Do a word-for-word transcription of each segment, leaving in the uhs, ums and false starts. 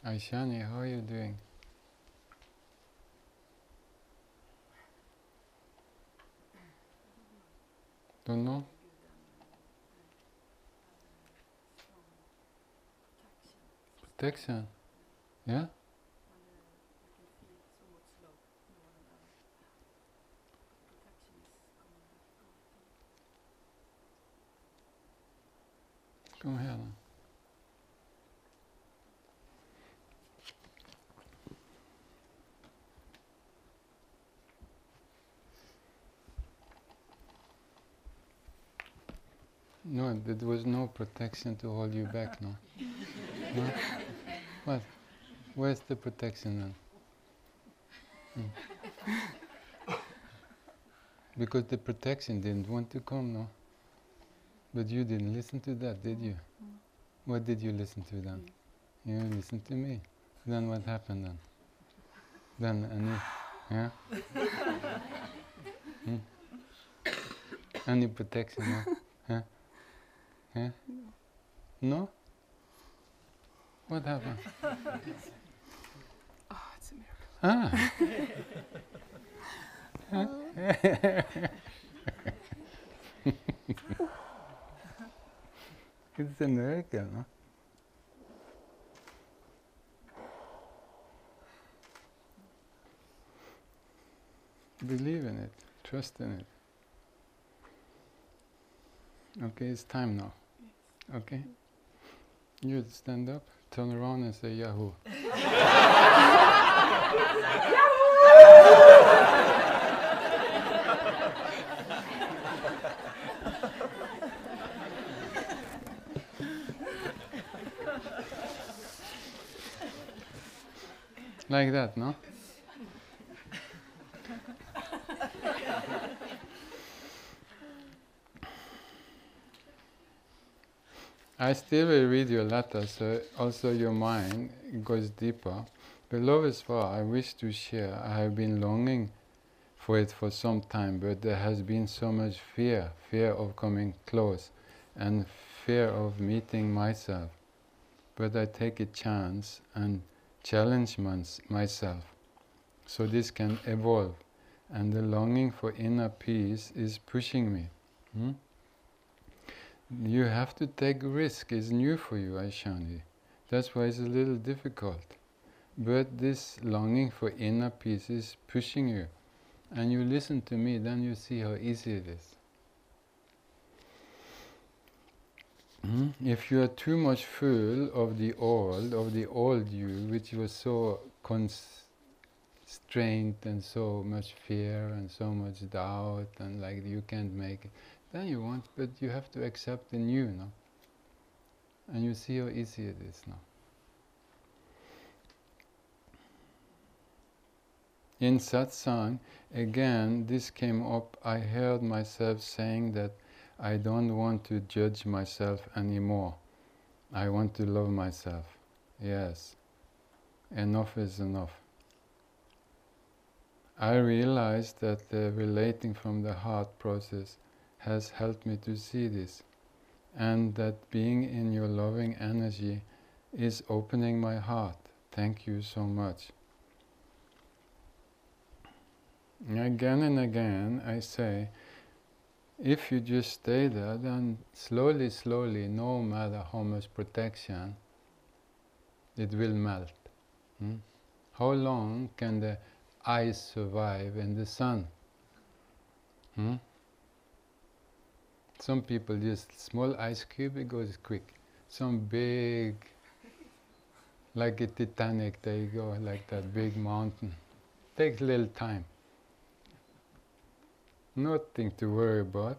Aishani, how are you doing? Don't know? Protection? Yeah? Come here now. No, there was no protection to hold you back, no? No? What? Where's the protection then? Hmm. Because the protection didn't want to come, no? But you didn't listen to that, did you? What did you listen to then? You listened to me. Then what happened then? Then any, yeah? Hmm? Any protection, no? Huh? Yeah? No? What happened? Oh, it's a miracle. Ah! It's a miracle, no? Believe in it, trust in it. Okay, it's time now. Okay? You stand up, turn around and say Yahoo. Like that, no? I still will read your letter, so also your mind goes deeper. Beloved Svar, I wish to share. I have been longing for it for some time, but there has been so much fear, fear of coming close, and fear of meeting myself. But I take a chance and challenge mans- myself, so this can evolve, and the longing for inner peace is pushing me. Hmm? You have to take risk. It's new for you, Aishani. That's why it's a little difficult. But this longing for inner peace is pushing you. And you listen to me, then you see how easy it is. Hmm? If you are too much full of the old, of the old you, which was so constrained and so much fear and so much doubt and like you can't make it, then you want, but you have to accept the new, no? And you see how easy it is now. In satsang, again, this came up. I heard myself saying that I don't want to judge myself anymore. I want to love myself. Yes, enough is enough. I realized that the relating from the heart process has helped me to see this, and that being in your loving energy is opening my heart. Thank you so much. Again and again I say, if you just stay there, then slowly, slowly, no matter how much protection, it will melt. Hmm? How long can the ice survive in the sun? Hmm? Some people just small ice cube, it goes quick. Some big, like a Titanic, there you go, like that big mountain. Takes a little time. Nothing to worry about.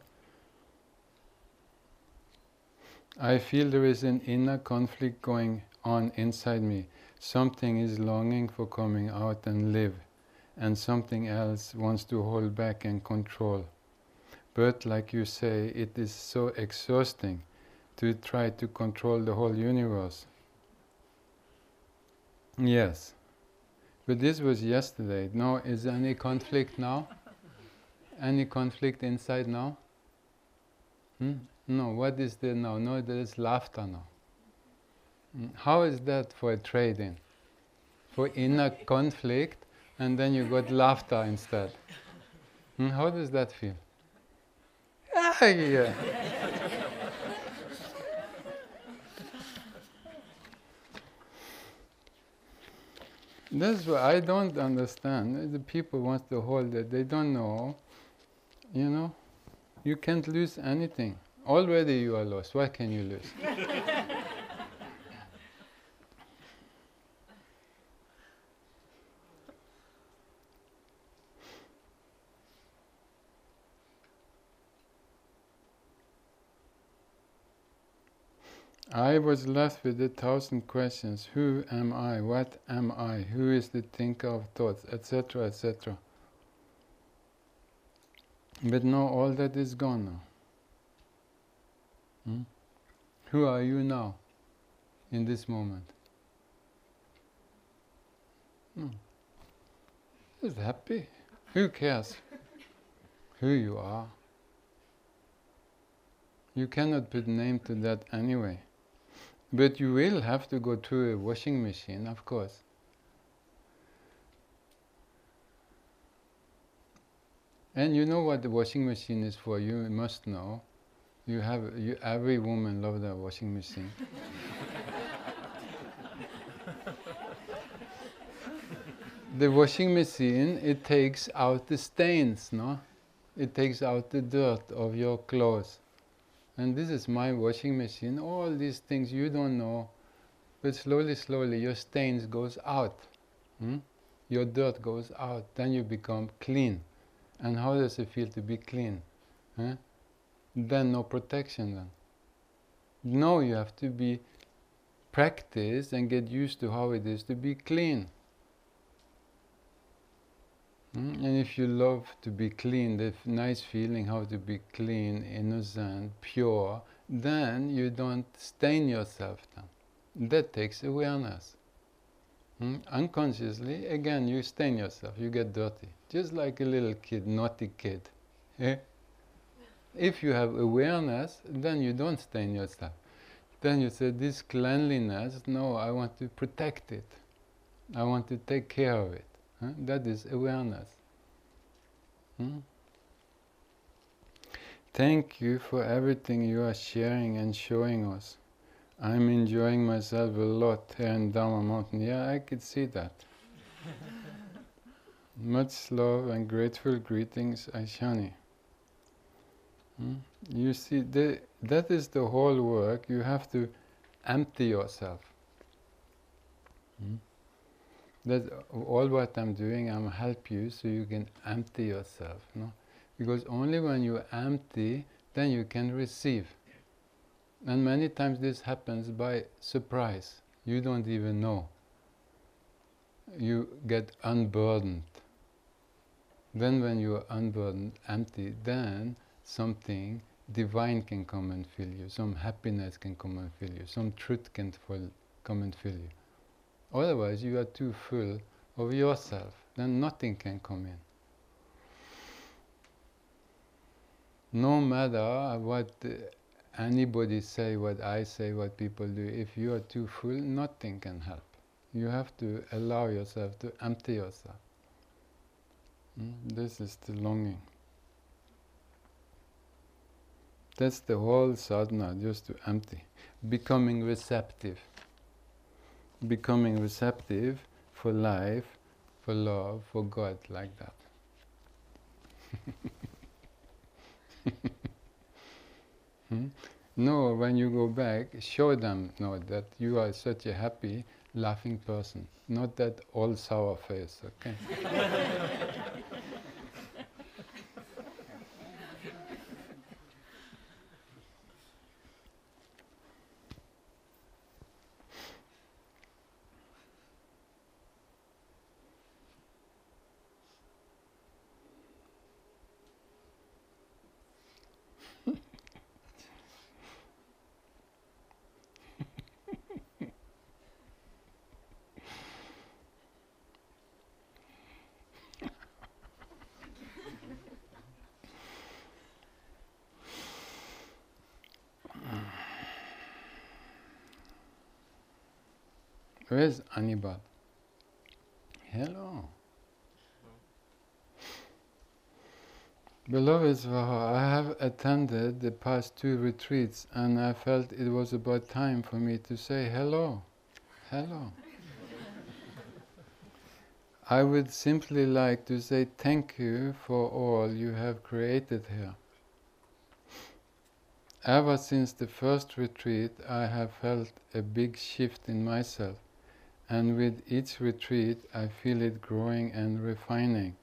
I feel there is an inner conflict going on inside me. Something is longing for coming out and live, and something else wants to hold back and control. But like you say, it is so exhausting to try to control the whole universe. Yes. But this was yesterday. No, is there any conflict now? Any conflict inside now? Hmm? No, what is there now? No, there is laughter now. Hmm? How is that for a trade-in? for inner conflict, and then you got laughter instead. Hmm, how does that feel? Ah, yeah. That's what I don't understand. The people want to hold it. They don't know. You know, you can't lose anything. Already you are lost. What can you lose? I was left with a thousand questions. Who am I? What am I? Who is the thinker of thoughts? Etc. et cetera. But now all that is gone now. Hmm? Who are you now, in this moment? Hmm. Just happy. Who cares who you are? You cannot put name to that anyway. But you will have to go through a washing machine, of course. And you know what the washing machine is for, you must know. You have, you, every woman loves a washing machine. The washing machine, it takes out the stains, no? It takes out the dirt of your clothes. And this is my washing machine. All these things you don't know, but slowly, slowly your stains goes out. Hmm? Your dirt goes out. Then you become clean. And how does it feel to be clean? Huh? Then no protection then. No, you have to be practiced and get used to how it is to be clean. Mm? And if you love to be clean, the f- nice feeling how to be clean, innocent, pure, then you don't stain yourself then. That takes awareness. Mm? Unconsciously, again, you stain yourself, you get dirty. Just like a little kid, naughty kid. Eh? If you have awareness, then you don't stain yourself. Then you say, this cleanliness, no, I want to protect it. I want to take care of it. Huh? That is awareness. Hmm? Thank you for everything you are sharing and showing us. I'm enjoying myself a lot here in Dharma Mountain. Yeah, I could see that. Much love and grateful greetings, Aishani. Hmm? You see, the, that is the whole work. You have to empty yourself. Hmm? That's all what I'm doing. I'm help you so you can empty yourself. No? Because only when you empty, then you can receive. And many times this happens by surprise. You don't even know. You get unburdened. Then when you are unburdened, empty, then something divine can come and fill you. Some happiness can come and fill you. Some truth can fill, come and fill you. Otherwise, you are too full of yourself. Then nothing can come in. No matter what uh, anybody say, what I say, what people do, if you are too full, nothing can help. You have to allow yourself to empty yourself. Mm? This is the longing. That's the whole sadhana, just to empty. Becoming receptive. Becoming receptive for life, for love, for God, like that. Hmm? No, when you go back, show them no, that you are such a happy, laughing person. Not that all sour face, okay? Where's Anibal? hello. Beloved Svaha, I have attended the past two retreats and I felt it was about time for me to say hello. Hello. I would simply like to say thank you for all you have created here. Ever since the first retreat, I have felt a big shift in myself, and with each retreat, I feel it growing and refining.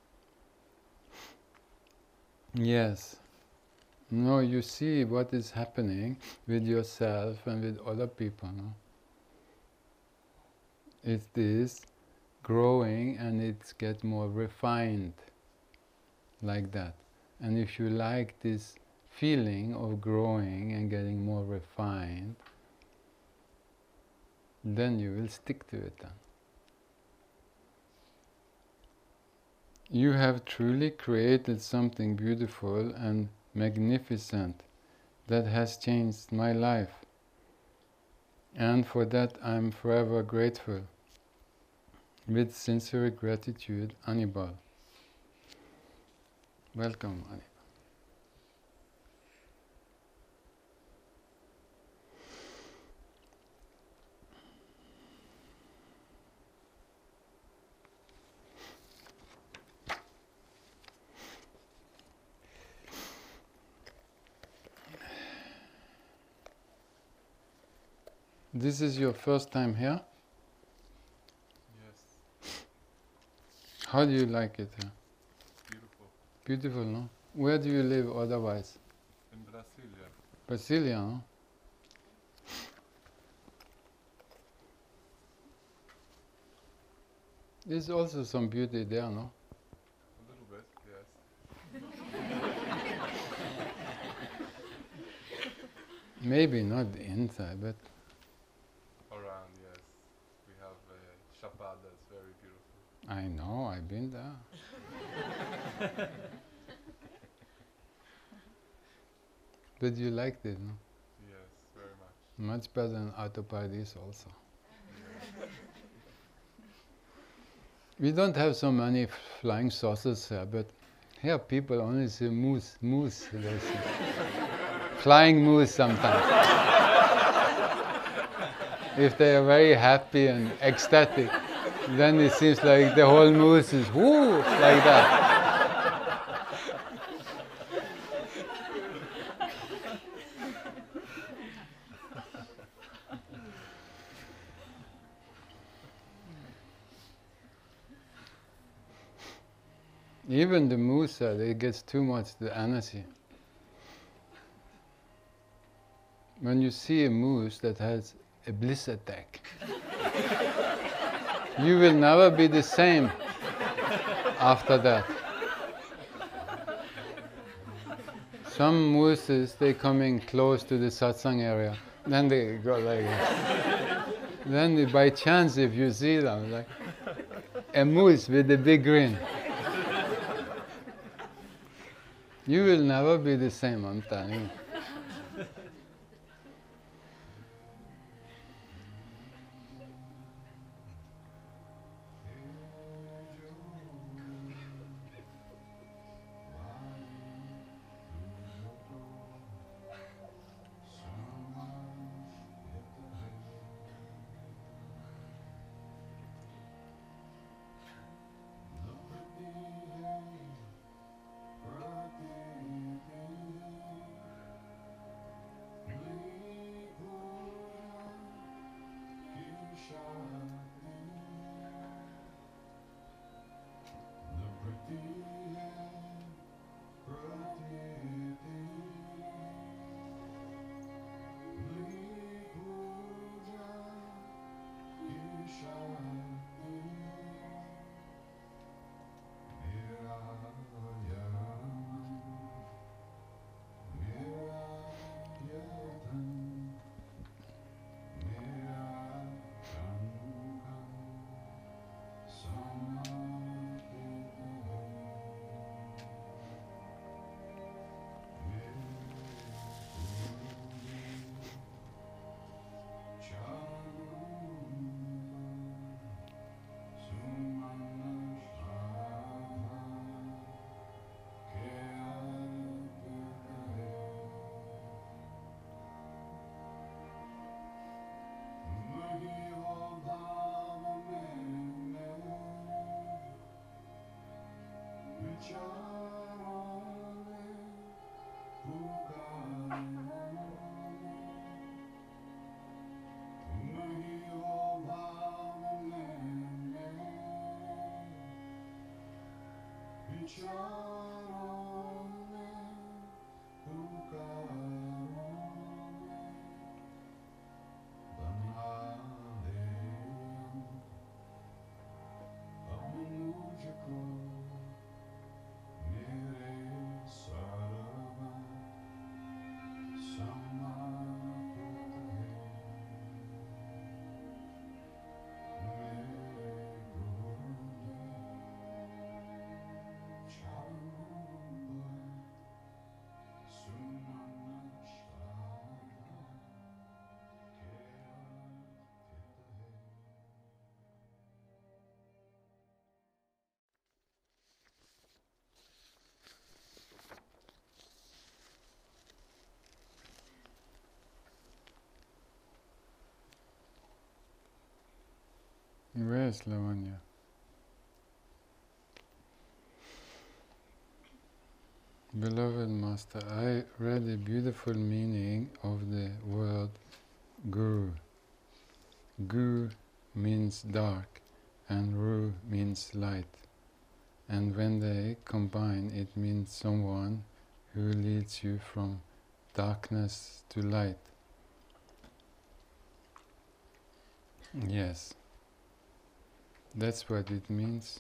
Yes. No, you see what is happening with yourself and with other people. No? It is growing and it gets more refined, like that. And if you like this feeling of growing and getting more refined, then you will stick to it then. You have truly created something beautiful and magnificent that has changed my life. And for that I'm forever grateful. With sincere gratitude, Anibal. Welcome, Anibal. This is your first time here? Yes. How do you like it here? Beautiful. Beautiful, no? Where do you live otherwise? In Brasilia. Brasilia, no? There's also some beauty there, no? A little bit, yes. Maybe not inside, but Around, yes. We have a Chapada that's very beautiful. I know, I've been there. But you liked it, no? Yes, very much. Much better than Alto Paradis also. We don't have so many flying saucers here, but here people only see moose, moose. They see. Flying moose sometimes. If they are very happy and ecstatic, then it seems like the whole moose is whoo, like that. Even the moose, uh, it gets too much the energy. When you see a moose that has a bliss attack, you will never be the same after that. Some mooses, they coming close to the satsang area, then they go like this. Then they, by chance, if you see them, like a moose with a big grin, you will never be the same, I'm telling you. Where's Lavanya? Beloved Master, I read a beautiful meaning of the word Guru. Gu means dark and Ru means light. And when they combine, it means someone who leads you from darkness to light. Yes, that's what it means.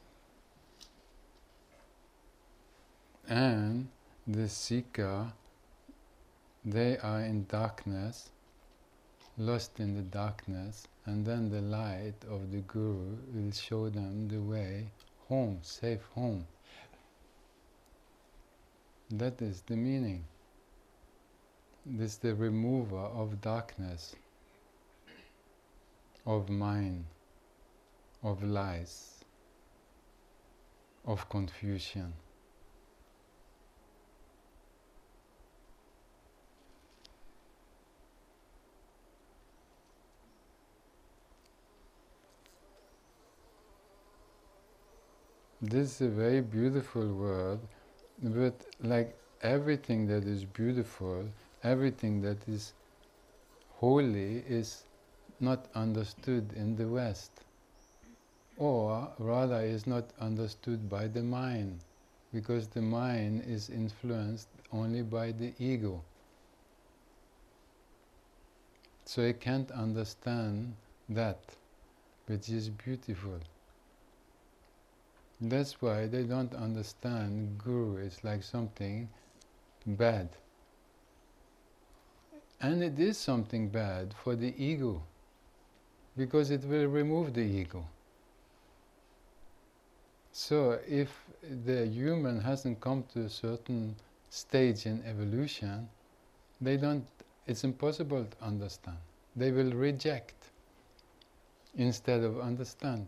And the seeker, they are in darkness, lost in the darkness, and then the light of the Guru will show them the way home, safe home. That is the meaning. This is the remover of darkness, of mind, of lies, of confusion. This is a very beautiful word, but like everything that is beautiful, everything that is holy is not understood in the West, or rather is not understood by the mind, because the mind is influenced only by the ego. So it can't understand that, which is beautiful. That's why they don't understand Guru is like something bad. And it is something bad for the ego, because it will remove the ego. So if the human hasn't come to a certain stage in evolution, they don't, it's impossible to understand. They will reject instead of understand.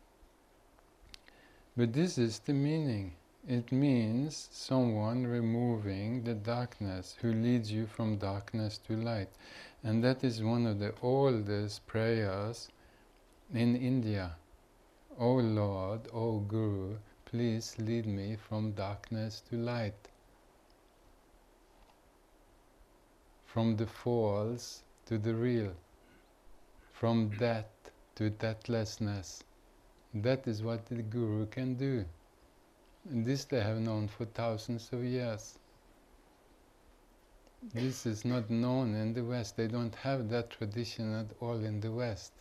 But this is the meaning. It means someone removing the darkness, who leads you from darkness to light. And that is one of the oldest prayers in India. O Lord, O Guru, please lead me from darkness to light. From the false to the real. From death to deathlessness. That is what the Guru can do. And this they have known for thousands of years. This is not known in the West. They don't have that tradition at all in the West.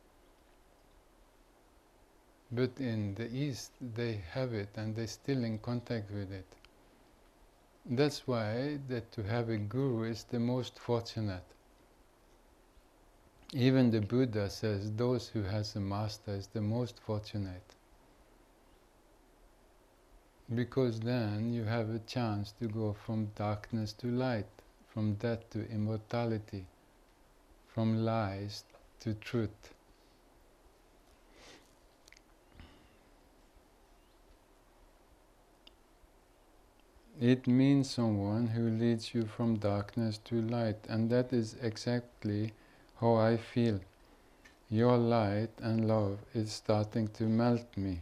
But in the East they have it, and they're still in contact with it. That's why that to have a Guru is the most fortunate. Even the Buddha says those who has a master is the most fortunate. Because then you have a chance to go from darkness to light, from death to immortality, from lies to truth. It means someone who leads you from darkness to light, and that is exactly how I feel. Your light and love is starting to melt me.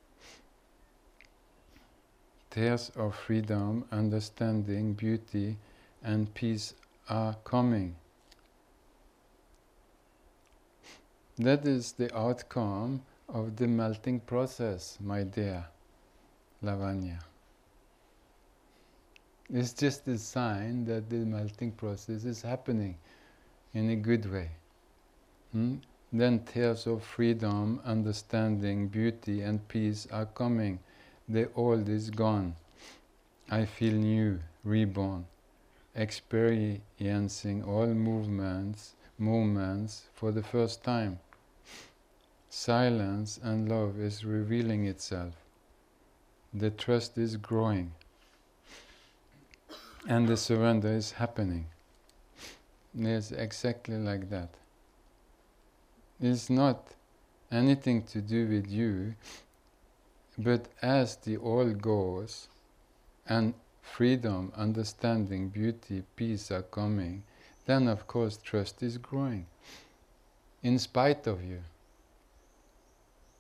Tears of freedom, understanding, beauty, and peace are coming. That is the outcome of the melting process, my dear Lavanya. It's just a sign that the melting process is happening in a good way. Hmm? Then tears of freedom, understanding, beauty and peace are coming. The old is gone. I feel new, reborn, experiencing all movements, moments for the first time. Silence and love is revealing itself. The trust is growing. And the surrender is happening. It's exactly like that. It's not anything to do with you, but as the all goes, and freedom, understanding, beauty, peace are coming, then of course trust is growing, in spite of you.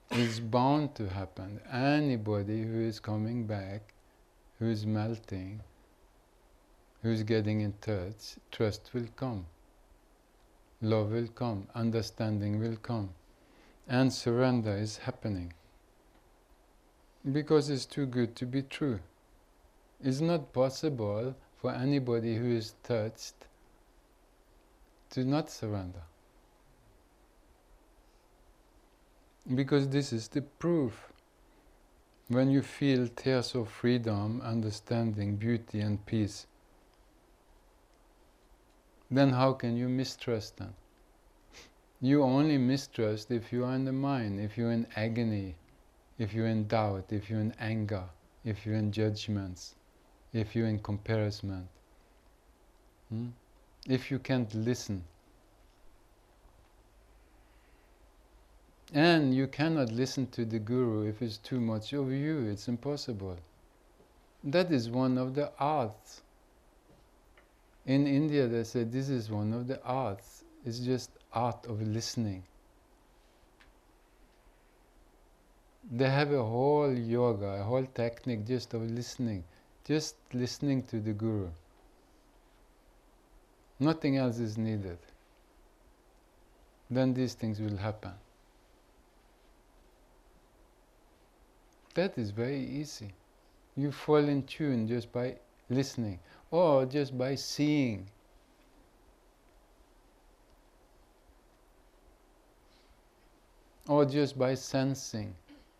is bound to happen. Anybody who is coming back, who is melting, who is getting in touch, trust will come, love will come, understanding will come, and surrender is happening. Because it's too good to be true. It's not possible for anybody who is touched to not surrender. Because this is the proof. When you feel tears of freedom, understanding, beauty and peace, then how can you mistrust them? You only mistrust if you are in the mind, if you're in agony, if you're in doubt, if you're in anger, if you're in judgments, if you're in comparison, hmm? if you can't listen. And you cannot listen to the Guru if it's too much of you, it's impossible. That is one of the arts. In India they say this is one of the arts. It's just art of listening. They have a whole yoga, a whole technique just of listening. Just listening to the Guru. Nothing else is needed. Then these things will happen. That is very easy. You fall in tune just by listening or just by seeing. Or just by sensing.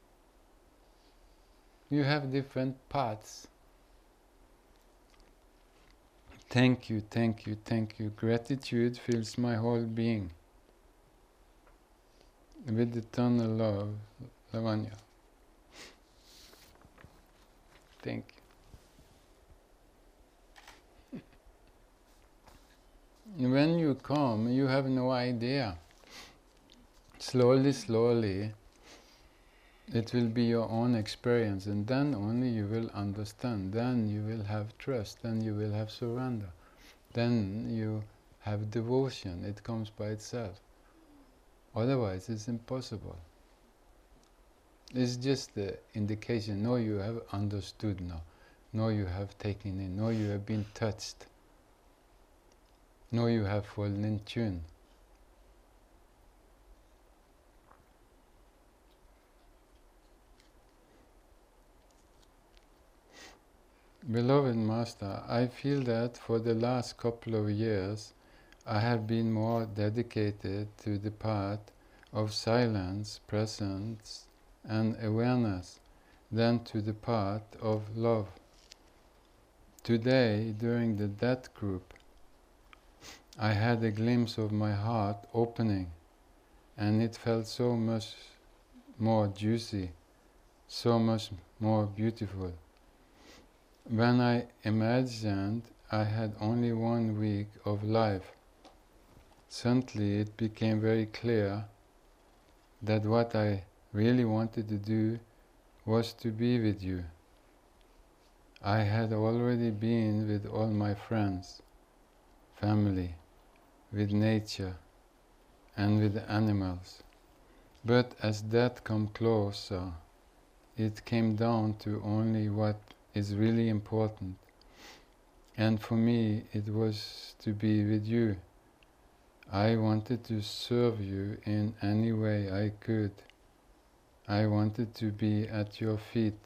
You have different paths. Thank you, thank you, thank you. Gratitude fills my whole being with eternal love, Lavanya. Thank you. When you come, you have no idea. Slowly, slowly, it will be your own experience, and then only you will understand. Then you will have trust, then you will have surrender. Then you have devotion, it comes by itself. Otherwise, it's impossible. It's just the indication, no, you have understood now. No, you have taken in. No, you have been touched. No, you have fallen in tune. Beloved Master, I feel that for the last couple of years I have been more dedicated to the path of silence, presence and awareness than to the path of love. Today, during the death group, I had a glimpse of my heart opening, and it felt so much more juicy, so much more beautiful. When I imagined I had only one week of life, suddenly it became very clear that what I really wanted to do was to be with you. I had already been with all my friends, family, with nature and with the animals. But as death came closer, it came down to only what is really important. And for me, it was to be with you. I wanted to serve you in any way I could. I wanted to be at your feet.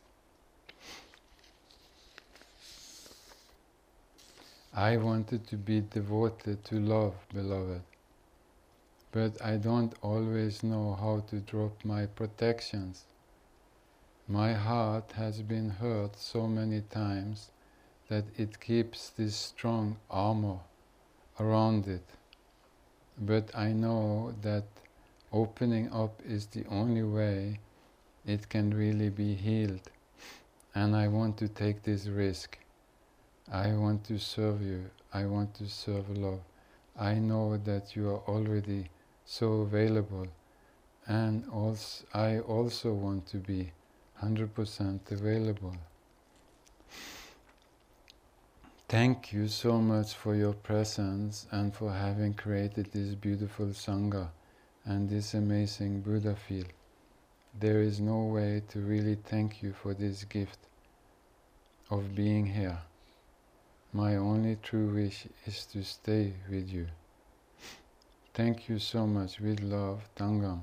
I wanted to be devoted to love, beloved. But I don't always know how to drop my protections. My heart has been hurt so many times that it keeps this strong armor around it. But I know that opening up is the only way it can really be healed. And I want to take this risk. I want to serve you. I want to serve love. I know that you are already so available, and also I also want to be one hundred percent available. Thank you so much for your presence and for having created this beautiful Sangha and this amazing Buddha feel. there is no way to really thank you for this gift of being here. My only true wish is to stay with you. Thank you so much. With love, Tangam.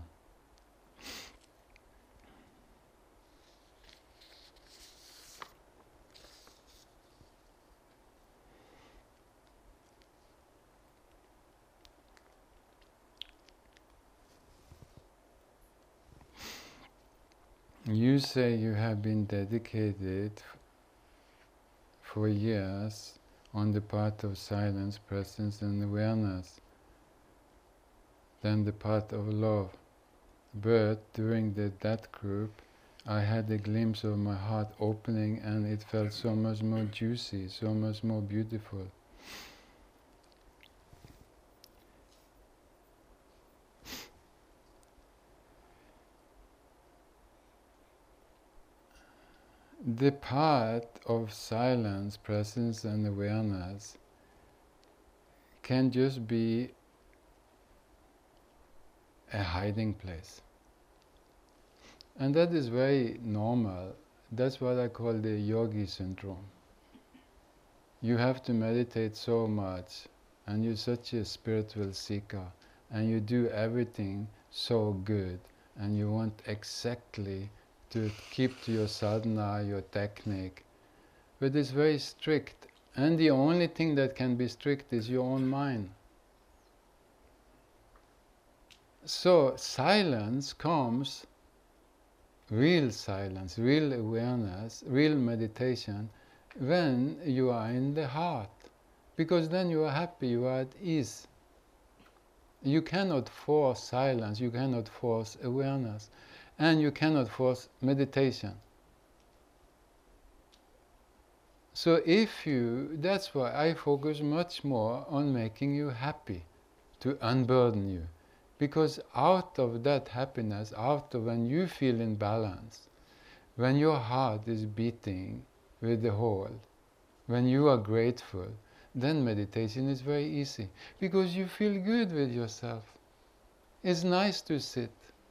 You say you have been dedicated for years on the path of silence, presence and awareness, then the path of love. But during the that group, I had a glimpse of my heart opening and it felt so much more juicy, so much more beautiful. The path of silence, presence and awareness can just be a hiding place. And that is very normal. That's what I call the yogi syndrome. You have to meditate so much and you're such a spiritual seeker and you do everything so good and you want exactly to keep to your sadhana, your technique. But it's very strict. And the only thing that can be strict is your own mind. So silence comes, real silence, real awareness, real meditation, when you are in the heart. Because then you are happy, you are at ease. You cannot force silence, you cannot force awareness. And you cannot force meditation. So if you, that's why I focus much more on making you happy, to unburden you. Because out of that happiness, out of when you feel in balance, when your heart is beating with the whole, when you are grateful, then meditation is very easy. Because you feel good with yourself. It's nice to sit.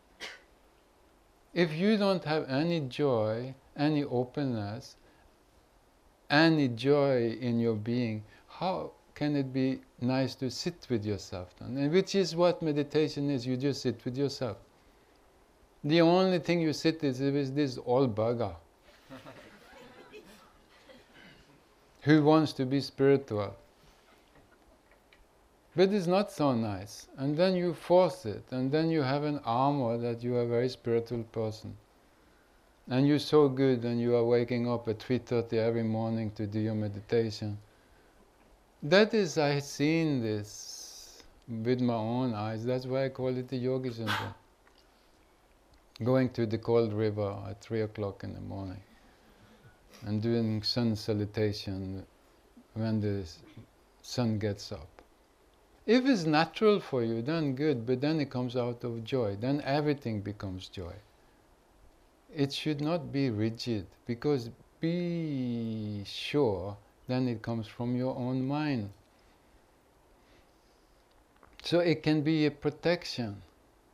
If you don't have any joy, any openness, any joy in your being, how can it be nice to sit with yourself then? And which is what meditation is, you just sit with yourself. The only thing you sit is with this old bugger who wants to be spiritual. But it's not so nice. And then you force it, and then you have an armor that you are a very spiritual person. And you're so good, and you are waking up at three thirty every morning to do your meditation. That is, I've seen this with my own eyes. That's why I call it the yogi syndrome. Going to the cold river at three o'clock in the morning and doing sun salutation when the sun gets up. If it's natural for you, then good, but then it comes out of joy. Then everything becomes joy. It should not be rigid, because be sure, then it comes from your own mind. So it can be a protection.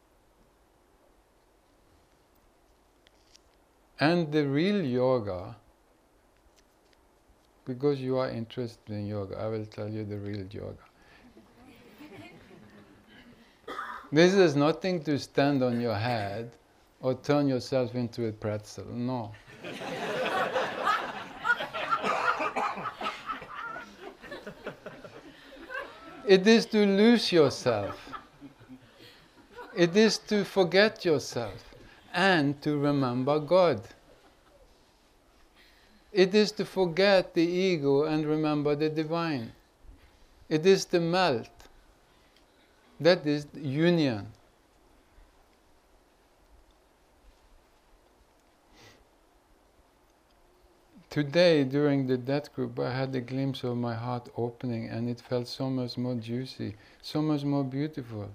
And the real yoga, because you are interested in yoga, I will tell you the real yoga. This is nothing to stand on your head or turn yourself into a pretzel, no. It is to lose yourself. It is to forget yourself and to remember God. It is to forget the ego and remember the divine. It is to melt. That is union. Today, during the death group, I had a glimpse of my heart opening and it felt so much more juicy, so much more beautiful.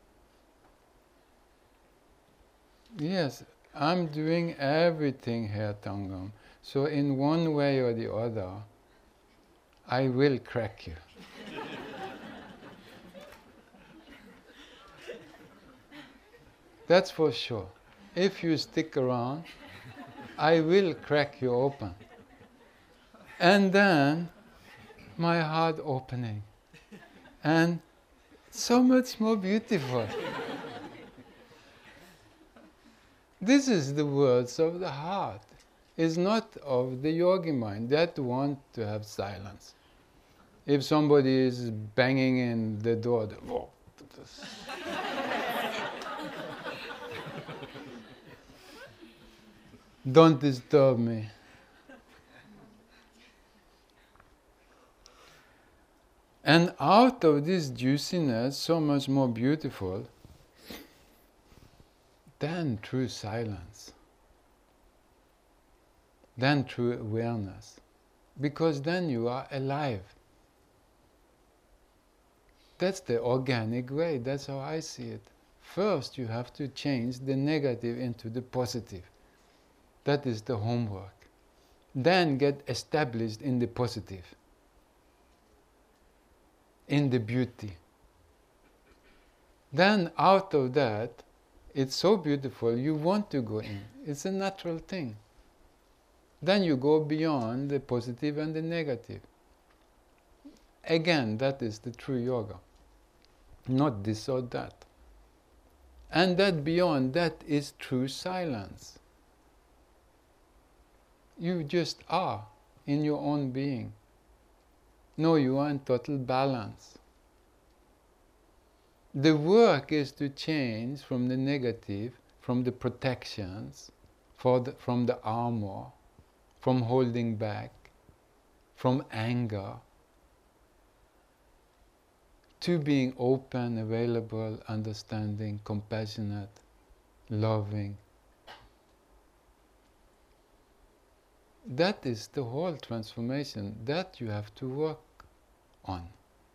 Yes, I'm doing everything here, Tangam. So in one way or the other, I will crack you. That's for sure. If you stick around, I will crack you open. And then my heart opening. And so much more beautiful. This is the words of the heart. It's not of the yogi mind that want to have silence. If somebody is banging in the door, the, whoa, don't disturb me. And out of this juiciness, so much more beautiful than true silence, than true awareness. Because then you are alive. That's the organic way, that's how I see it. First you have to change the negative into the positive. That is the homework. Then get established in the positive, in the beauty. Then out of that, it's so beautiful, you want to go in. It's a natural thing. Then you go beyond the positive and the negative. Again, that is the true yoga. Not this or that. And that beyond that is true silence. You just are in your own being. No, you are in total balance. The work is to change from the negative, from the protections, for the, from the armor, from holding back, from anger, to being open, available, understanding, compassionate, loving. That is the whole transformation that you have to work on.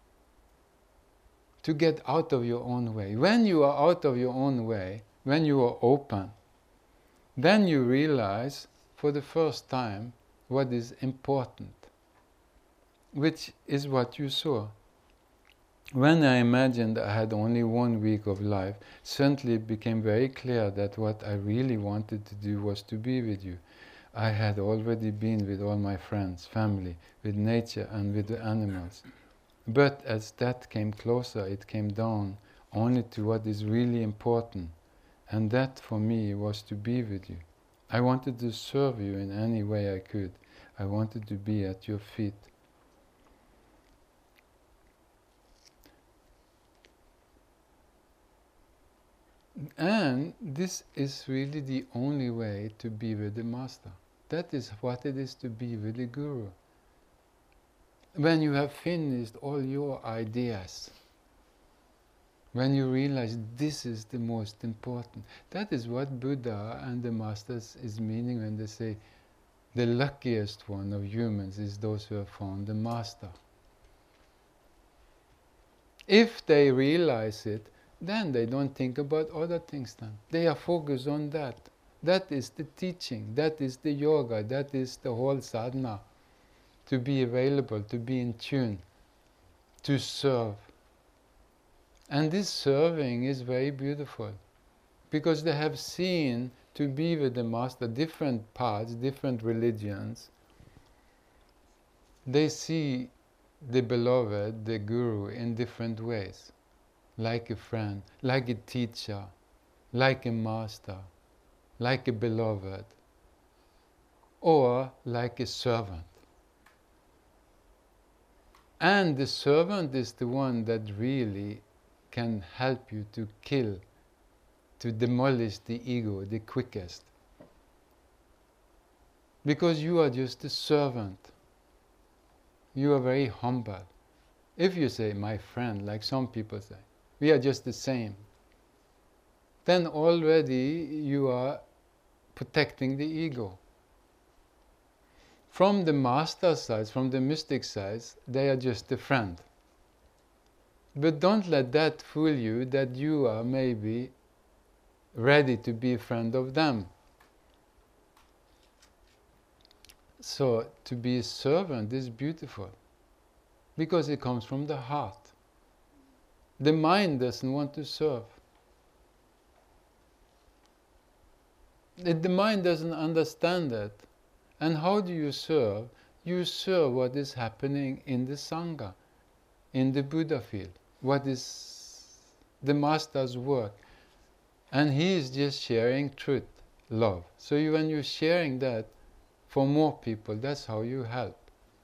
To get out of your own way. When you are out of your own way, when you are open, then you realize for the first time what is important, which is what you saw. When I imagined I had only one week of life, suddenly it became very clear that what I really wanted to do was to be with you. I had already been with all my friends, family, with nature and with the animals. But as that came closer, it came down only to what is really important. And that for me was to be with you. I wanted to serve you in any way I could. I wanted to be at your feet. And this is really the only way to be with the Master. That is what it is to be with the Guru. When you have finished all your ideas, when you realize this is the most important, that is what Buddha and the Masters is meaning when they say the luckiest one of humans is those who have found the Master. If they realize it, then they don't think about other things then. They are focused on that. That is the teaching, that is the yoga, that is the whole sadhana. To be available, to be in tune, to serve. And this serving is very beautiful, because they have seen to be with the Master different paths, different religions. They see the beloved, the Guru, in different ways. Like a friend, like a teacher, like a master, like a beloved, or like a servant. And the servant is the one that really can help you to kill, to demolish the ego the quickest. Because you are just a servant. You are very humble. If you say, my friend, like some people say, we are just the same, then already you are protecting the ego. From the Master side, from the mystic side, they are just a friend. But don't let that fool you that you are maybe ready to be a friend of them. So to be a servant is beautiful, because it comes from the heart. The mind doesn't want to serve. The the mind doesn't understand that. And how do you serve? You serve what is happening in the Sangha, in the Buddha field, what is the Master's work. And he is just sharing truth, love. So you, when you're sharing that for more people, that's how you help.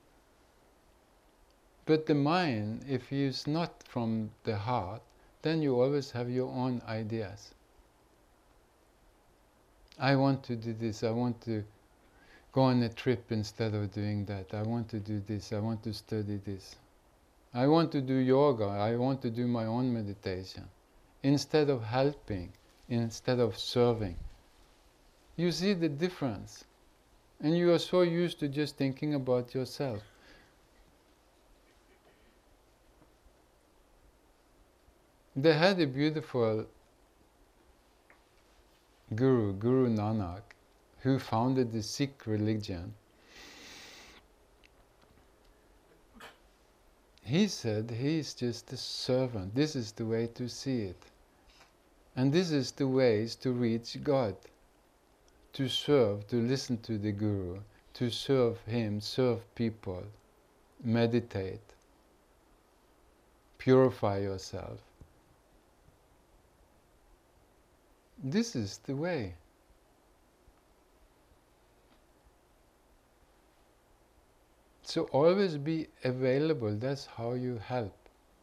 But the mind, if it's not from the heart, then you always have your own ideas. I want to do this, I want to go on a trip instead of doing that. I want to do this, I want to study this. I want to do yoga, I want to do my own meditation. Instead of helping, instead of serving. You see the difference. And you are so used to just thinking about yourself. They had a beautiful guru, Guru Nanak, who founded the Sikh religion. He said he is just a servant. This is the way to see it. And this is the ways to reach God. To serve, to listen to the Guru, to serve him, serve people, meditate, purify yourself. This is the way. So always be available, that's how you help.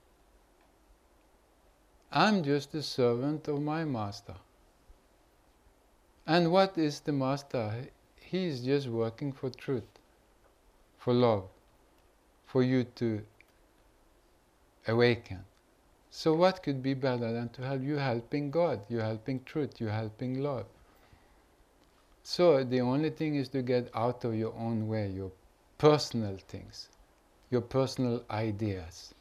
I'm just a servant of my Master. And what is the Master? He is just working for truth, for love, for you to awaken. So what could be better than to help you helping God, you helping truth, you helping love. So the only thing is to get out of your own way, your personal things, your personal ideas.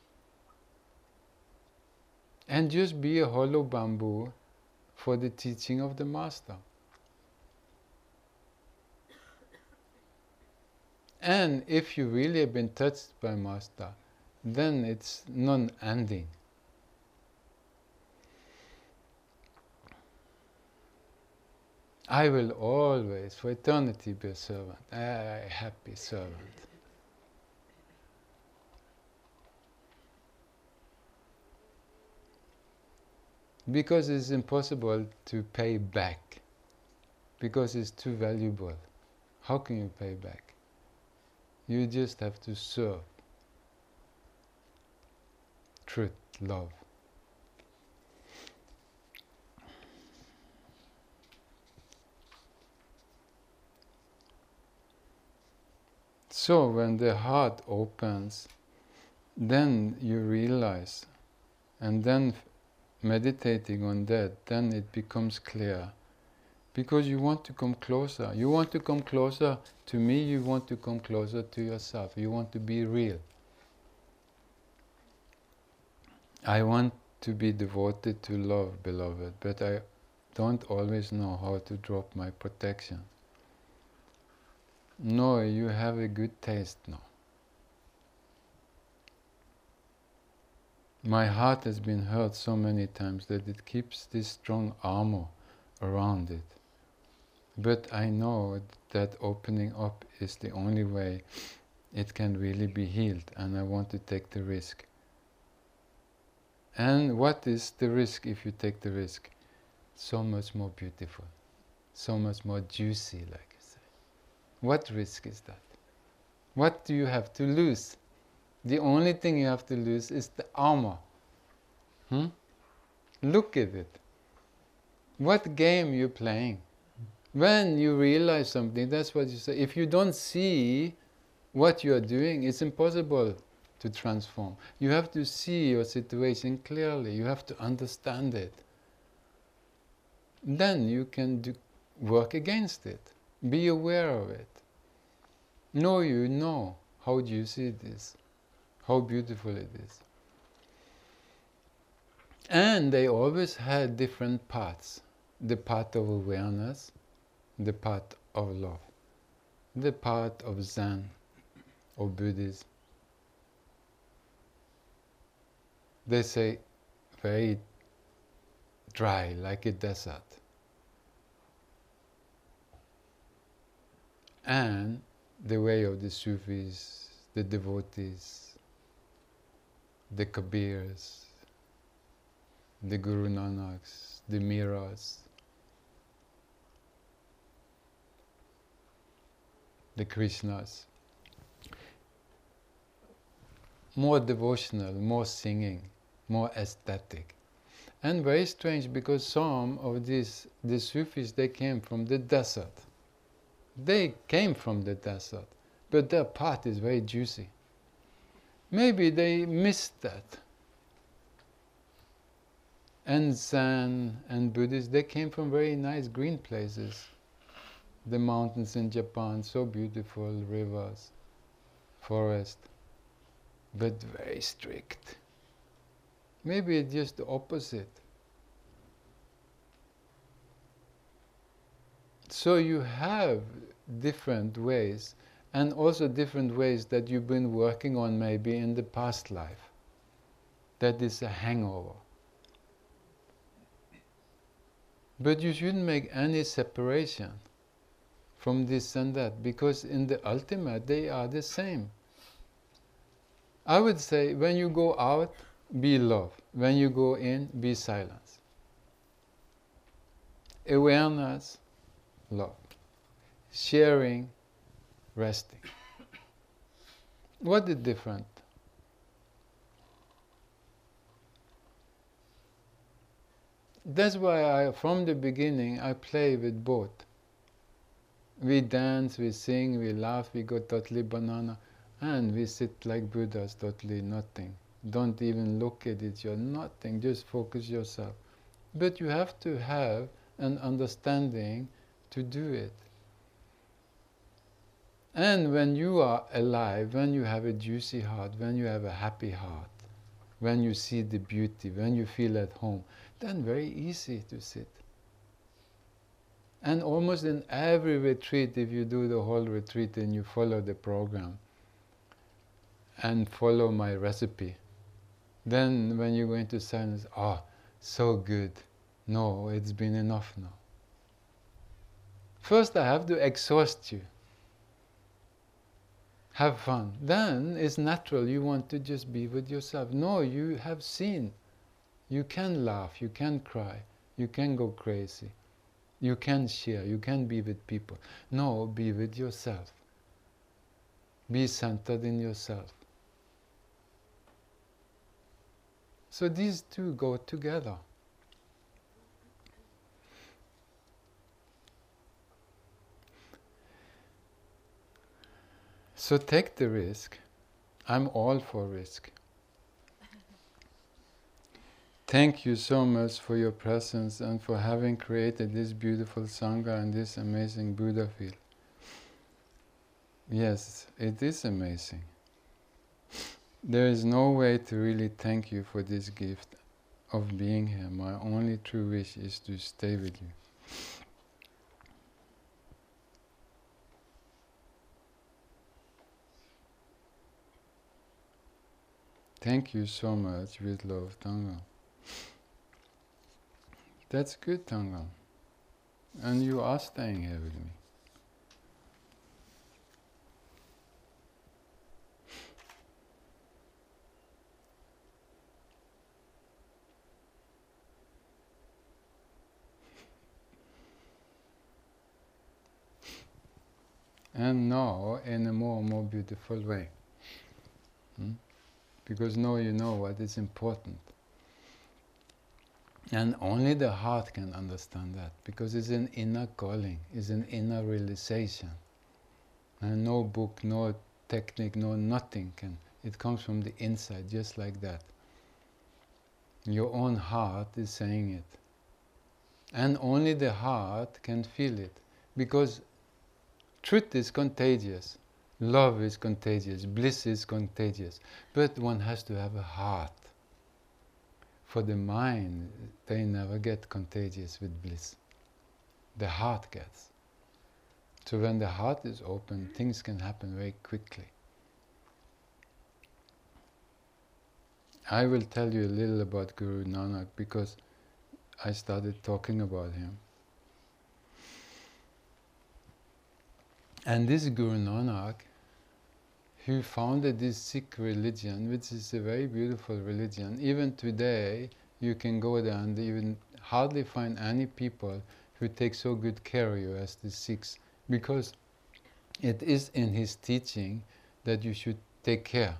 And just be a hollow bamboo for the teaching of the Master. And if you really have been touched by Master, then it's non-ending. I will always, for eternity, be a servant, a happy servant. Because it's impossible to pay back, because it's too valuable. How can you pay back? You just have to serve. Truth, love. So when the heart opens, then you realize, and then meditating on that, then it becomes clear. Because you want to come closer. You want to come closer to me, you want to come closer to yourself. You want to be real. I want to be devoted to love, beloved, but I don't always know how to drop my protection. No, you have a good taste now. My heart has been hurt so many times that it keeps this strong armor around it. But I know that opening up is the only way it can really be healed, and I want to take the risk. And what is the risk if you take the risk? So much more beautiful, so much more juicy, like I say. What risk is that? What do you have to lose? The only thing you have to lose is the armor. Hmm? Look at it. What game you're playing? When you realize something, that's what you say. If you don't see what you are doing, it's impossible to transform. You have to see your situation clearly. You have to understand it. Then you can do, work against it. Be aware of it. Know you know. How do you see this? How beautiful it is. And they always had different paths. The path of awareness, the path of love, the path of Zen or Buddhism. They say very dry, like a desert. and the way of the Sufis, the devotees, the Kabirs, the Guru Nanaks, the Miras, the Krishnas. More devotional, more singing, more aesthetic. And very strange, because some of these, the Sufis, they came from the desert. They came from the desert, but their path is very juicy. Maybe they missed that. And Zen and Buddhists, they came from very nice green places. The mountains in Japan, so beautiful, rivers, forest, but very strict. Maybe it's just the opposite. So you have different ways, and also different ways that you've been working on maybe in the past life. That is a hangover. But you shouldn't make any separation from this and that, because in the ultimate they are the same. I would say, when you go out, be love. When you go in, be silence. Awareness, love. Sharing, resting. What is different? That's why I, from the beginning, I play with both. We dance, we sing, we laugh, we go totally banana, and we sit like Buddhas, totally nothing. Don't even look at it, you're nothing, just focus yourself. But you have to have an understanding to do it. And when you are alive, when you have a juicy heart, when you have a happy heart, when you see the beauty, when you feel at home, then very easy to sit. And almost in every retreat, if you do the whole retreat and you follow the program and follow my recipe, then when you go into silence, oh, so good. No, it's been enough now. First I have to exhaust you. Have fun. Then it's natural, you want to just be with yourself. No, you have seen. You can laugh, you can cry, you can go crazy. You can share, you can be with people. No, be with yourself. Be centered in yourself. So these two go together. So take the risk. I'm all for risk. Thank you so much for your presence and for having created this beautiful Sangha and this amazing Buddha feel. Yes, it is amazing. There is no way to really thank you for this gift of being here. My only true wish is to stay with you. Thank you so much, with love, Tangam. That's good, Tangam. And you are staying here with me. And now in a more and more beautiful way. Hmm? Because now you know what is important. And only the heart can understand that, because it's an inner calling, it's an inner realization. And no book, no technique, no nothing can. It comes from the inside, just like that. Your own heart is saying it. And only the heart can feel it. Because truth is contagious, love is contagious, bliss is contagious. But one has to have a heart. For the mind, they never get contagious with bliss. The heart gets. So when the heart is open, things can happen very quickly. I will tell you a little about Guru Nanak because I started talking about him. And this Guru Nanak, who founded this Sikh religion, which is a very beautiful religion. Even today, you can go there and even hardly find any people who take so good care of you as the Sikhs, because it is in his teaching that you should take care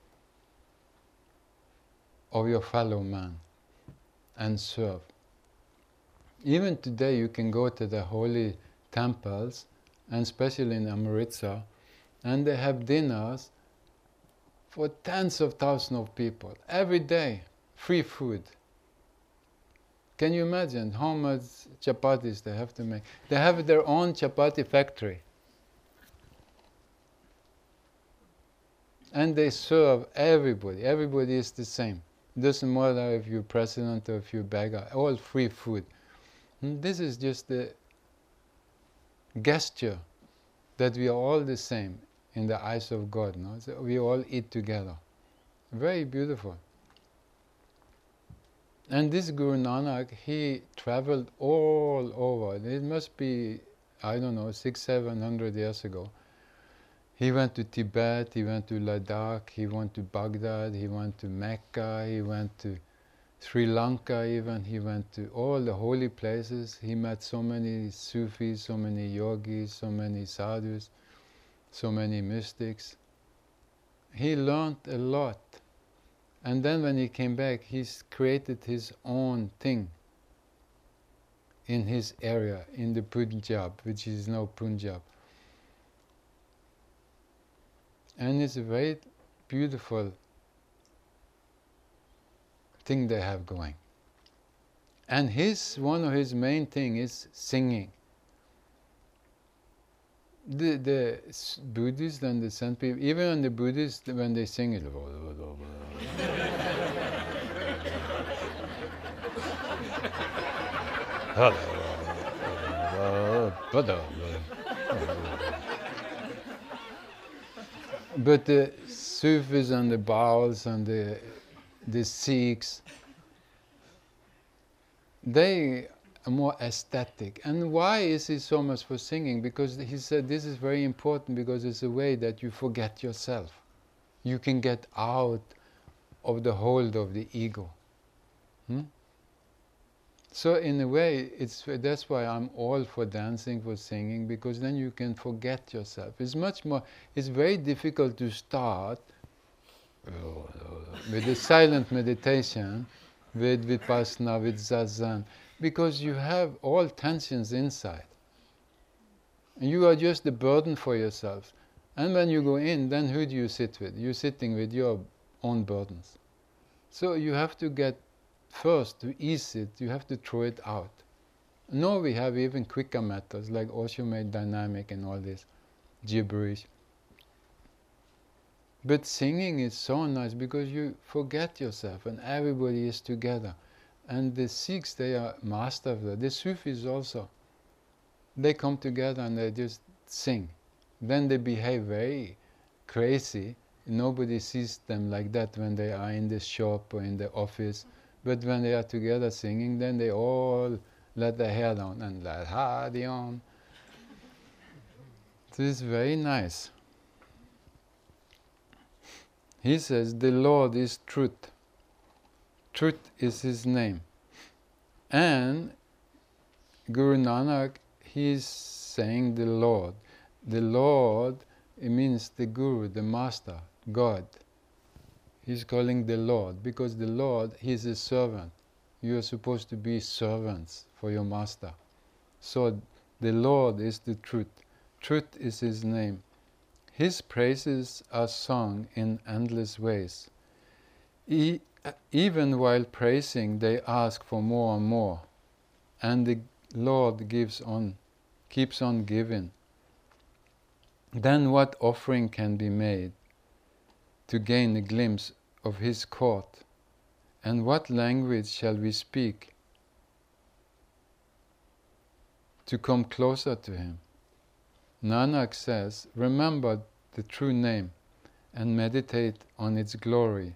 of your fellow man and serve. Even today, you can go to the holy temples, and especially in Amritsar, and they have dinners for tens of thousands of people every day, free food. Can you imagine how much chapatis they have to make? They have their own chapati factory. And they serve everybody. Everybody is the same. It doesn't matter if you're president or if you're beggar, all free food. And this is just the gesture that we are all the same in the eyes of God. No? So we all eat together. Very beautiful. And this Guru Nanak, he traveled all over. It must be, I don't know, six, seven hundred years ago. He went to Tibet, he went to Ladakh, he went to Baghdad, he went to Mecca, he went to Sri Lanka even, he went to all the holy places. He met so many Sufis, so many yogis, so many sadhus, so many mystics. He learned a lot. And then when he came back, he's created his own thing in his area, in the Punjab, which is now Punjab. And it's a very beautiful thing they have going. And his, one of his main thing is singing. The, the Buddhists and the San people, even the Buddhists, when they sing it, but the Sufis and the Baals and the, the Sikhs, they are more aesthetic. And why is he so much for singing? Because he said this is very important, because it's a way that you forget yourself. You can get out of the hold of the ego. Hmm? So in a way, it's, that's why I'm all for dancing, for singing, because then you can forget yourself. It's much more, it's very difficult to start with the silent meditation, with vipassana, with zazen, because you have all tensions inside. And you are just the burden for yourself. And when you go in, then who do you sit with? You're sitting with your own burdens. So you have to get, first, to ease it, you have to throw it out. Now we have even quicker methods, like Osho made dynamic and all this gibberish. But singing is so nice because you forget yourself and everybody is together. And the Sikhs, they are master of that. The Sufis also. They come together and they just sing. Then they behave very crazy. Nobody sees them like that when they are in the shop or in the office. But when they are together singing, then they all let their hair down and let Hadi on. So it's very nice. He says, the Lord is truth. Truth is his name. And Guru Nanak, he is saying the Lord. The Lord, it means the Guru, the Master, God. He's calling the Lord, because the Lord, he is a servant. You are supposed to be servants for your Master. So the Lord is the truth. Truth is his name. His praises are sung in endless ways. E- even while praising, they ask for more and more. And the Lord gives on, keeps on giving. Then what offering can be made to gain a glimpse of his court? And what language shall we speak to come closer to him? Nanak says, remember the true name and meditate on its glory.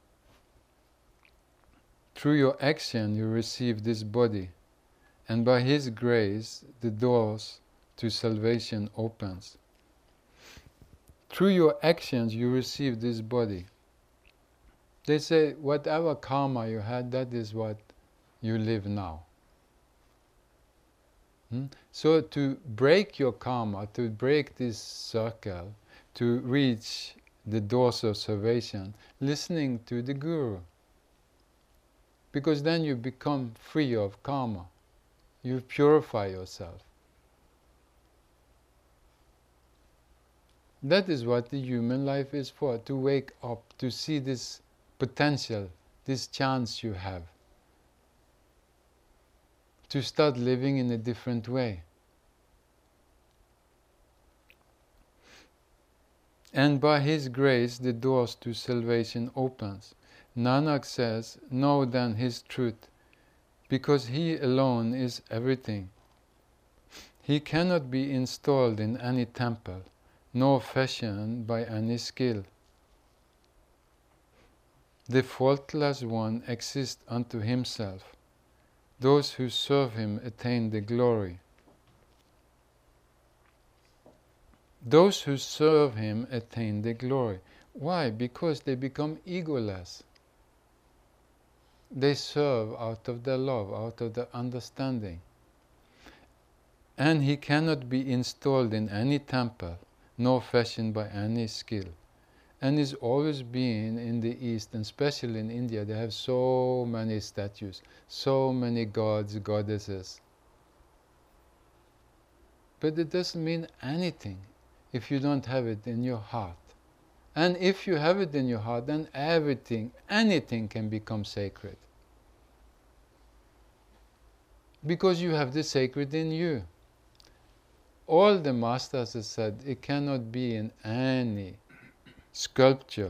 Through your action you receive this body, and by his grace the doors to salvation opens. Through your actions you receive this body. They say whatever karma you had, that is what you live now. Hmm? So to break your karma, to break this circle, to reach the doors of salvation, listening to the Guru. Because then you become free of karma. You purify yourself. That is what the human life is for, to wake up, to see this potential, this chance you have, to start living in a different way. And by His grace the doors to salvation opens. Nanak says, know then His truth, because He alone is everything. He cannot be installed in any temple, nor fashioned by any skill. The faultless One exists unto Himself. Those who serve Him attain the glory. Those who serve Him attain the glory. Why? Because they become egoless. They serve out of their love, out of their understanding. And He cannot be installed in any temple, nor fashioned by any skill. And is always been in the East, and especially in India, they have so many statues, so many gods, goddesses. But it doesn't mean anything if you don't have it in your heart. And if you have it in your heart, then everything, anything can become sacred. Because you have the sacred in you. All the masters have said it cannot be in any sculpture,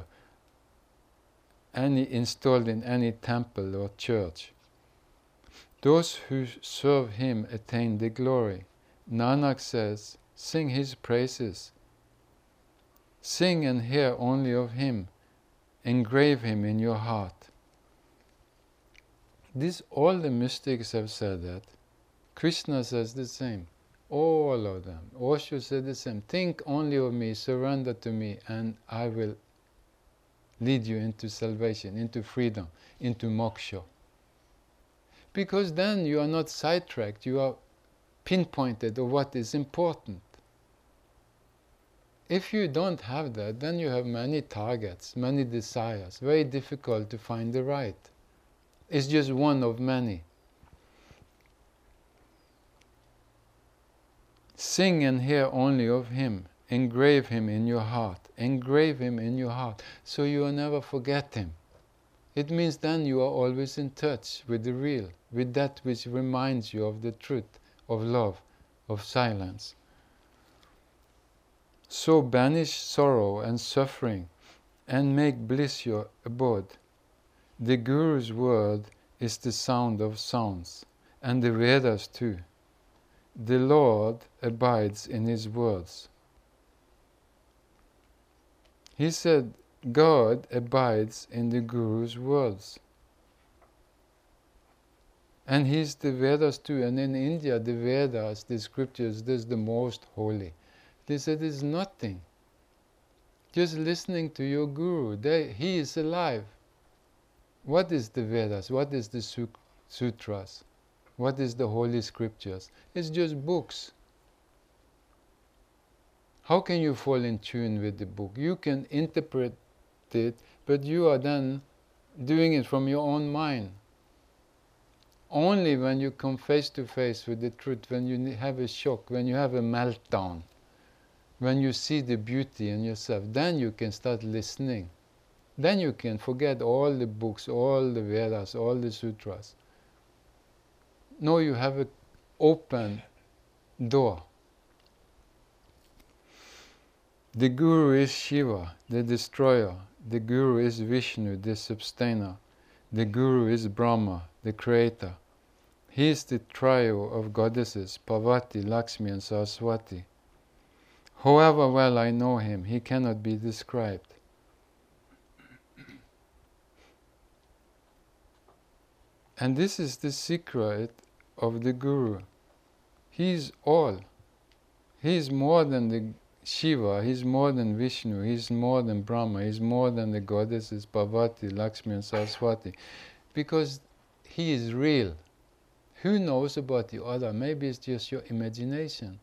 any installed in any temple or church. Those who serve Him attain the glory. Nanak says, sing His praises. Sing and hear only of Him. Engrave Him in your heart. This, all the mystics have said that. Krishna says the same. All of them. Osho said the same. Think only of me, surrender to me, and I will lead you into salvation, into freedom, into moksha. Because then you are not sidetracked, you are pinpointed of what is important. If you don't have that, then you have many targets, many desires, very difficult to find the right. It's just one of many. Sing and hear only of Him. Engrave Him in your heart. Engrave Him in your heart, so you will never forget Him. It means then you are always in touch with the real, with that which reminds you of the truth, of love, of silence. So banish sorrow and suffering, and make bliss your abode. The Guru's word is the sound of sounds, and the Vedas too. The Lord abides in His words. He said, God abides in the Guru's words. And He is the Vedas too. And in India, the Vedas, the scriptures, this is the most holy. They said it's nothing. Just listening to your Guru, they, He is alive. What is the Vedas? What is the sutras? What is the holy scriptures? It's just books. How can you fall in tune with the book? You can interpret it, but you are then doing it from your own mind. Only when you come face to face with the truth, when you have a shock, when you have a meltdown, when you see the beauty in yourself, then you can start listening. Then you can forget all the books, all the Vedas, all the sutras. No, you have an open door. The Guru is Shiva, the destroyer. The Guru is Vishnu, the sustainer. The Guru is Brahma, the creator. He is the trio of goddesses, Parvati, Lakshmi and Saraswati. However well I know Him, He cannot be described. And this is the secret of the Guru. He is all. He is more than the Shiva, he's more than Vishnu, he's more than Brahma, he's more than the goddesses Parvati, Lakshmi and Saraswati, because he is real. Who knows about the other? Maybe it's just your imagination.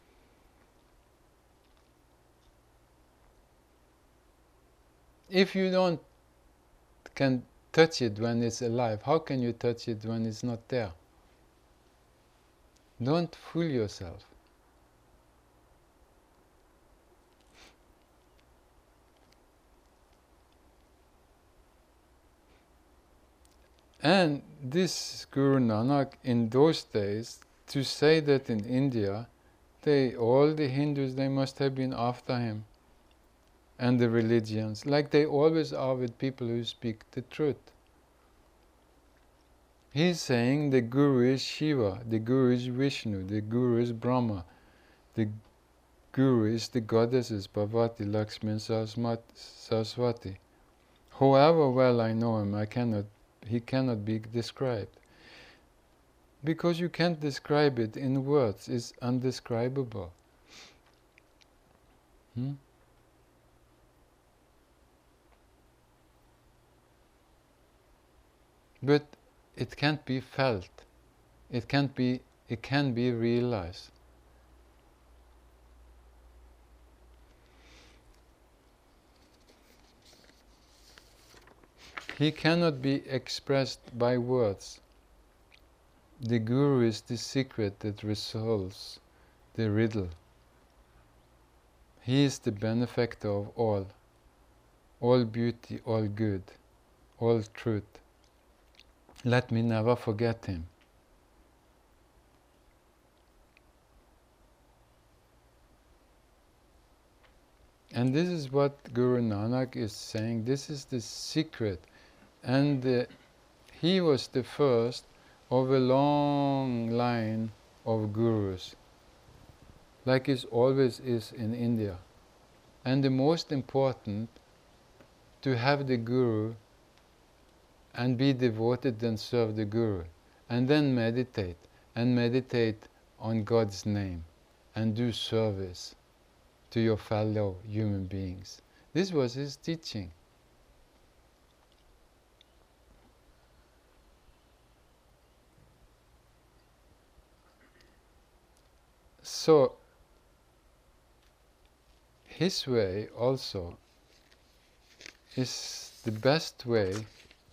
If you don't can touch it when it's alive, how can you touch it when it's not there? Don't fool yourself. And this Guru Nanak, in those days, to say that in India, they, all the Hindus, they must have been after him. And the religions, like they always are with people who speak the truth. He's saying the Guru is Shiva, the Guru is Vishnu, the Guru is Brahma, the Guru is the goddesses Parvati, Lakshmi and Saraswati. However well I know him, I cannot, he cannot be described. Because you can't describe it in words, it's undescribable. Hmm? But it can't be felt. It can't be, it can be realized. He cannot be expressed by words. The Guru is the secret that resolves the riddle. He is the benefactor of all, all beauty, all good, all truth. Let me never forget him. And this is what Guru Nanak is saying. This is the secret. And uh, he was the first of a long line of gurus, like it always is in India. And the most important, to have the Guru and be devoted and serve the Guru, and then meditate, and meditate on God's name, and do service to your fellow human beings. This was his teaching. So, his way also is the best way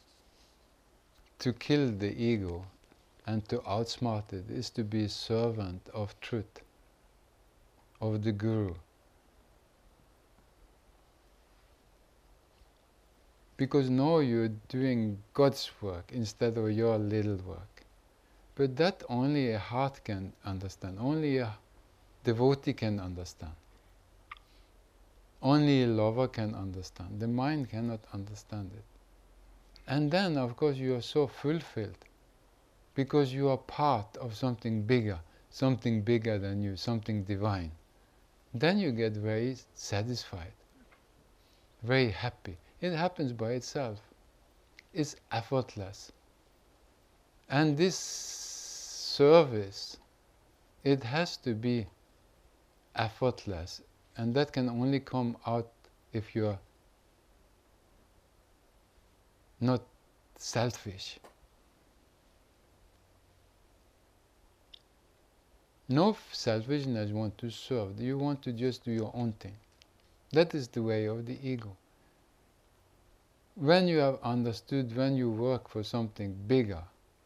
to kill the ego and to outsmart it, is to be a servant of truth, of the Guru. Because now you're doing God's work instead of your little work. But that only a heart can understand, only a devotee can understand. Only a lover can understand. The mind cannot understand it. And then, of course, you are so fulfilled because you are part of something bigger, something bigger than you, something divine. Then you get very satisfied, very happy. It happens by itself. It's effortless. And this service, it has to be effortless. And that can only come out if you are not selfish. No selfishness want to serve. You want to just do your own thing. That is the way of the ego. When you have understood, when you work for something bigger,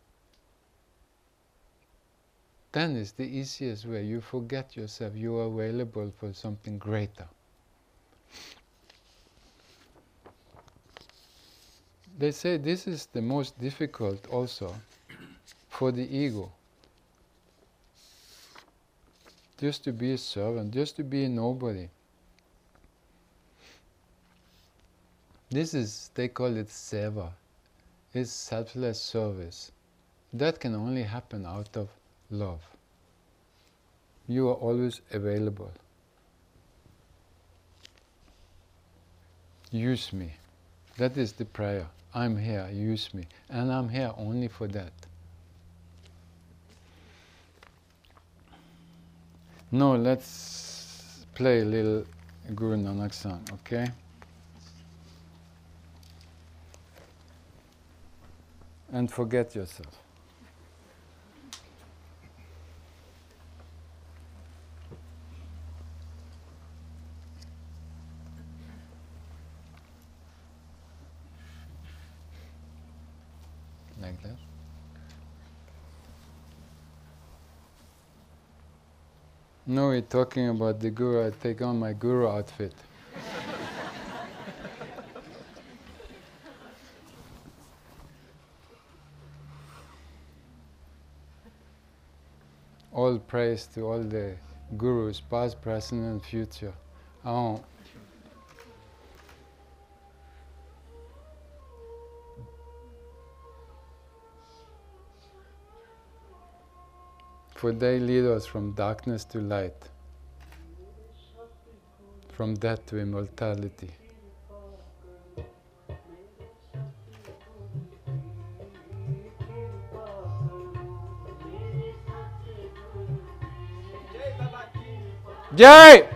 then it's the easiest way. You forget yourself. You are available for something greater. They say this is the most difficult also for the ego. Just to be a servant, just to be a nobody. This is, they call it seva. It's selfless service. That can only happen out of love. You are always available. Use me. That is the prayer. I'm here, use me. And I'm here only for that. Now let's play a little Guru Nanak song, okay? And forget yourself. Like that. No, we're talking about the Guru. I take on my Guru outfit. All praise to all the Gurus, past, present and future. Oh. For they lead us from darkness to light, from death to immortality. Jai!